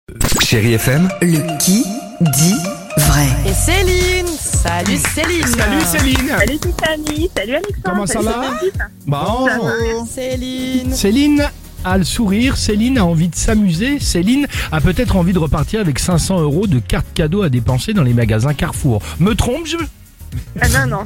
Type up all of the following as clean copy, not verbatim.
Chérie FM, Le qui dit vrai. Et Céline. Salut Céline. Salut Céline. Salut Tiffany, salut Alexandre. Comment ça salut va Sophie. Bon. Céline. Céline a le sourire, Céline a envie de s'amuser, Céline a peut-être envie de repartir avec 500 € de cartes cadeaux à dépenser dans les magasins Carrefour. Me trompe-je ? Ah non.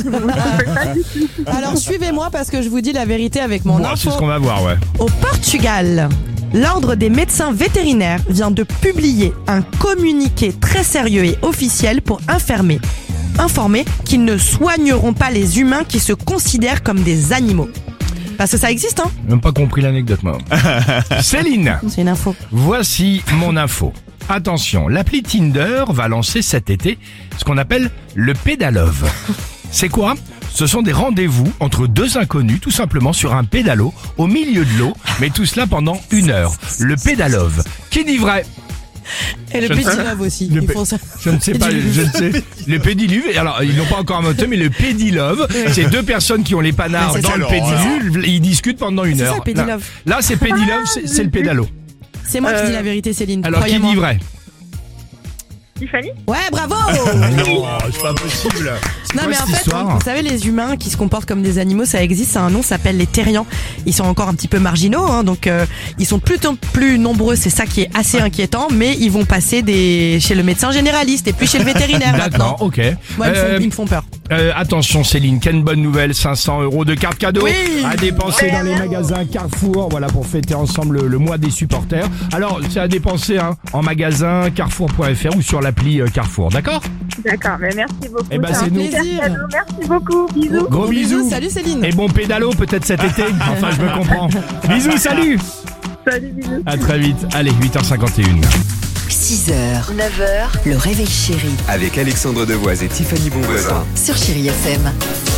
Alors suivez-moi parce que je vous dis la vérité avec mon Bon, info. c'est ce qu'on va voir, ouais. Au Portugal, l'Ordre des médecins vétérinaires vient de publier un communiqué très sérieux et officiel pour informer qu'ils ne soigneront pas les humains qui se considèrent comme des animaux. Parce que ça existe, hein. J'ai même pas compris l'anecdote, moi. Céline, C'est une info. voici mon info. Attention, l'appli Tinder va lancer cet été ce qu'on appelle le pédalove. C'est quoi ? Ce sont des rendez-vous entre deux inconnus, tout simplement sur un pédalo, au milieu de l'eau, mais tout cela pendant 1 heure. Le pédalove. Qui dit vrai ? Et le Je ne sais- pédilove aussi. Le Ils pé- font ça. Je ne sais pas, je ne sais. Le pédiluve, alors ils n'ont pas encore inventé, mais le pédilove, c'est deux personnes qui ont les panards Mais c'est dans ça. le pédiluve, ils discutent pendant 1 C'est heure. ça, pédilove. Là, c'est pédilove, c'est le pédalo. C'est moi qui dis la vérité, Céline. Alors qui croyez-moi. dit vrai ? Tiffany. Ouais, bravo. Non, c'est pas possible. Non mais en fait, vous savez, les humains qui se comportent comme des animaux, ça existe, ça a un nom, ça s'appelle les terriens. Ils sont encore un petit peu marginaux, hein, donc ils sont plutôt plus nombreux, c'est ça qui est assez inquiétant, mais ils vont passer chez le médecin généraliste et puis chez le vétérinaire maintenant. D'accord, ok. Moi, ils me font peur. Attention Céline, quelle bonne nouvelle, 500 € de cartes cadeaux Oui. à dépenser dans les magasins Carrefour, voilà, pour fêter ensemble le mois des supporters. Alors, c'est à dépenser en magasin carrefour.fr ou sur l'appli Carrefour, d'accord ? D'accord, mais merci beaucoup. Eh ben, un c'est nous. super Plaisir. cadeau. Merci beaucoup. Bisous. Gros bisous. Salut Céline. Et bon pédalo peut-être cet été, enfin je me comprends. Bisous, salut. Salut, bisous. À très vite, allez, 8h51. 6h, 9h, le réveil chéri avec Alexandre Devoise et Tiffany Bonvoisin. sur Chérie FM.